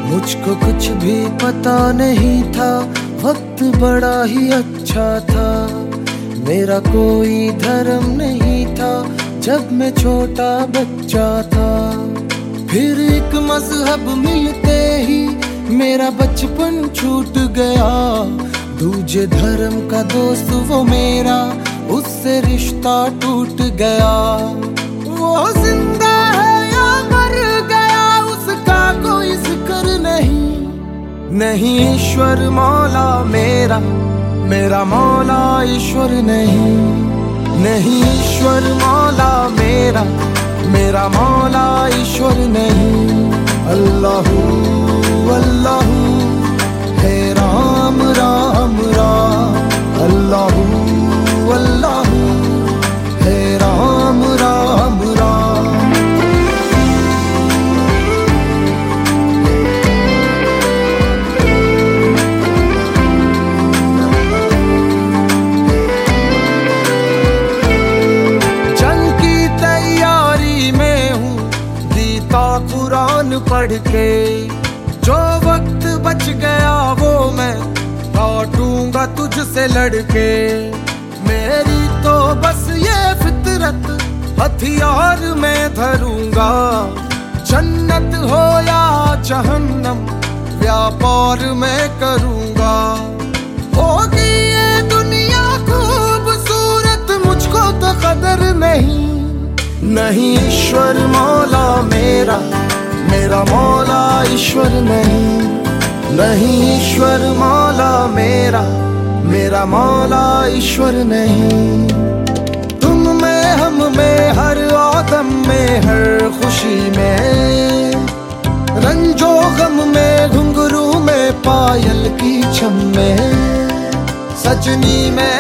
मुझको कुछ भी पता नहीं था, वक्त बड़ा ही अच्छा था। मेरा कोई धर्म नहीं था जब मैं छोटा बच्चा था। फिर एक मजहब मिलते ही मेरा बचपन छूट गया। दूजे धर्म का दोस्त वो मेरा, उससे रिश्ता टूट गया। वो जिंदा है या मर गया उसका कोई जिक्र नहीं ईश्वर मौला मेरा, मेरा मौला ईश्वर नहीं ईश्वर मौला मेरा, मेरा मौला ईश्वर नहीं। अल्लाहू अल्लाहू है राम राम राम, अल्लाहू अल्लाहू है राम राम राम। जंग की तैयारी में हूँ गीता कुरान पढ़ के, जो वक्त बच गया वो मैं काटूंगा तुझसे लड़के। मेरी तो बस ये फितरत हथियार में धरूंगा, जन्नत हो या जहन्नम व्यापार में करूंगा। होगी ये दुनिया खूबसूरत मुझको तो कदर नहीं ईश्वर मौला मेरा, मेरा मौला ईश्वर नहीं ईश्वर मौला मेरा, मेरा मौला ईश्वर नहीं। तुम में हम में हर आदम में हर खुशी में, रंजो गम में घुंघरू में पायल की छम में, सजनी में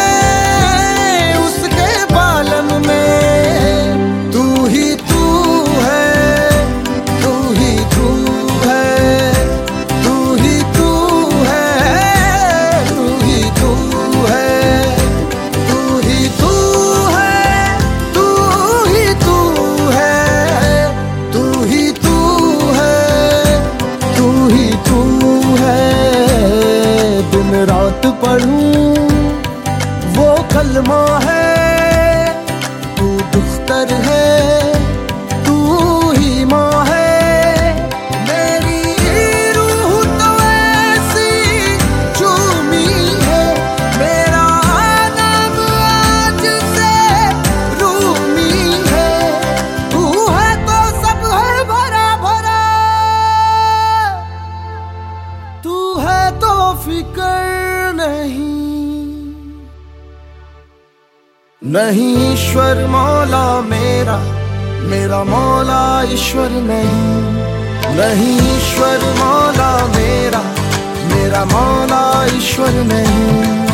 उसके बालन में। तू ही तू है, तू ही तू है, तू ही तू है, तू ही तू है, तू ही तू है, तू ही तू है, तू ही तू है, तू ही तू है। दिन रात पढ़ूं वो कलमा है, तू दुख्तर है, तू ही माँ है। मेरी रूह तो ऐसी झूमी है, मेरा नाम आज से रूमी है। तू है तो सब है भरा भरा, तू है तो फिकर नहीं ईश्वर मौला मेरा, मेरा मौला ईश्वर नहीं ईश्वर मौला मेरा, मेरा मौला ईश्वर नहीं।